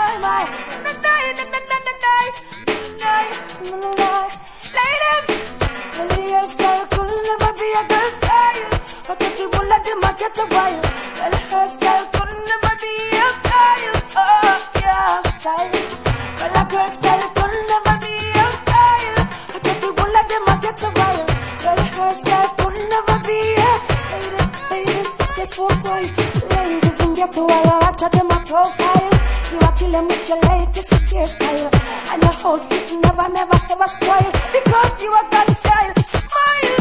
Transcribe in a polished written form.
Ladies, your style could never be a girl's style. But if you will let them get a while, well, her style could never be your style. Oh, your style. Well, a girl's style could never be your style. But if you will let them get a while, well, her style could never be your. Ladies, guess what, boy? Ladies, and get to while I chat them a profile. You are killing with your latest hairstyle, and your whole fit never, ever spoil, because you are God's child. Smile.